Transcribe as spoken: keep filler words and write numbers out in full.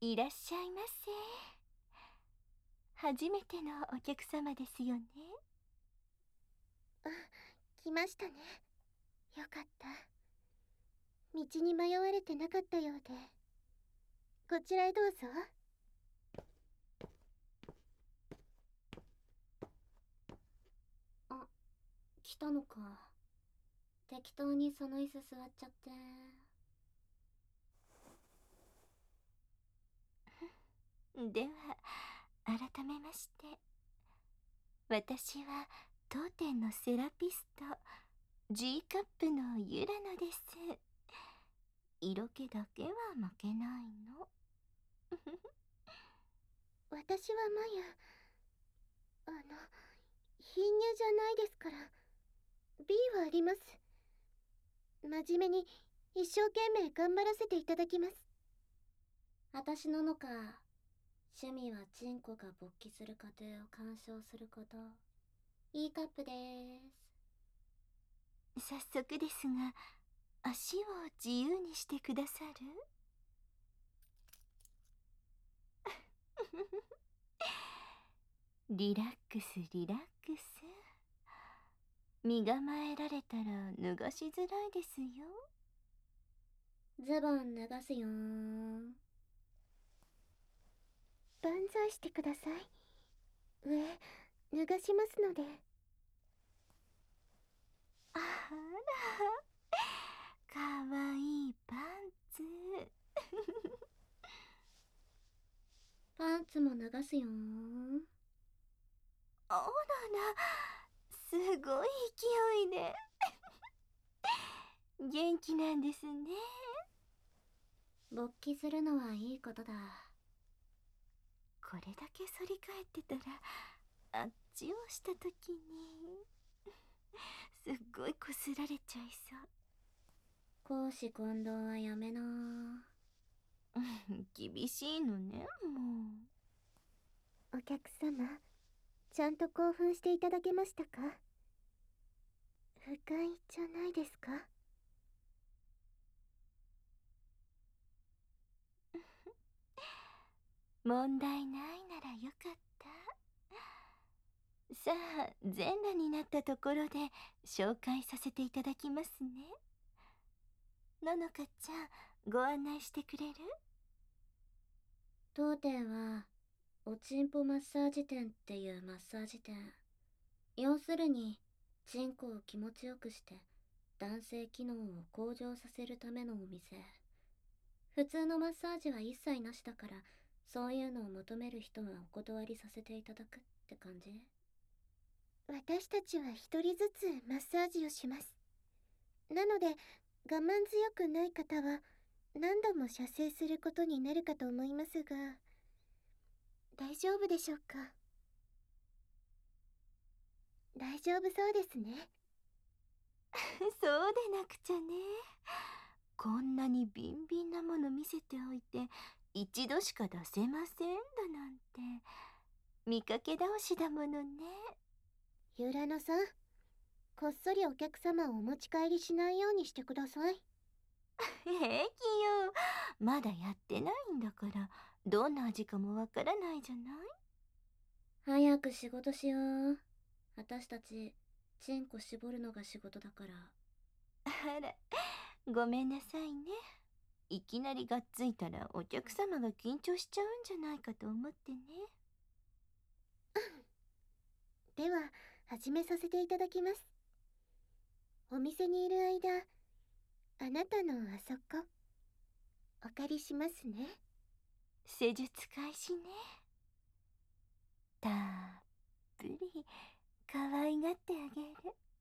いらっしゃいませ。初めてのお客様ですよね。 あ、来ましたね。よかった。道に迷われてなかったようで。こちらへどうぞ。あ、来たのか。適当にその椅子座っちゃって。 では、改めまして。私は当店のセラピスト、G カップのユラノです。色気だけは負けないの。 私はマヤ。あの、貧乳じゃないですから。B はあります。真面目に一生懸命頑張らせていただきます。私ののか、趣味はチンコが勃起する過程を鑑賞すること。いいカップでーす。早速ですが、足を自由にしてくださる？リラックスリラックス。身構えられたら脱がしづらいですよ。 ズボン脱がすよーん。万歳してください。上、脱がしますので。 あら、かわいいパンツ。 パンツも脱がすよーん。 あらら、すごい勢いで。元気なんですね。 勃起するのはいいことだ。 これだけ反り返ってたら、あっちをした時にすっごいこすられちゃいそう。 公私混同はやめなー。 厳しいのね、もお客様、ちゃんと興奮していただけましたか？不快じゃないですか？ う。問題ないならよかった。さあ、全裸になったところで紹介させていただきますね。ののかちゃん、ご案内してくれる？ 当店はおちんぽマッサージ店っていうマッサージ店。要するにチンコを気持ちよくして男性機能を向上させるためのお店。普通のマッサージは一切なしだから、そういうのを求める人はお断りさせていただくって感じ。私たちは一人ずつマッサージをします。なので我慢強くない方は何度も射精することになるかと思いますが、大丈夫でしょうか？大丈夫そうですね。 そうでなくちゃね。こんなにビンビンなもの見せておいて一度しか出せませんだなんて見かけ倒しだものね。 ユラノさん、こっそりお客様をお持ち帰りしないようにしてください。 平気よ。まだやってないんだからどんな味かもわからないじゃない。 早く仕事しよう。私たちチンコ絞るのが仕事だから。 あら、ごめんなさいね。いきなりがっついたらお客様が緊張しちゃうんじゃないかと思ってね。 では始めさせていただきます。お店にいる間、あなたのあそこお借りしますね。 施術開始ね。たっぷり可愛がってあげる。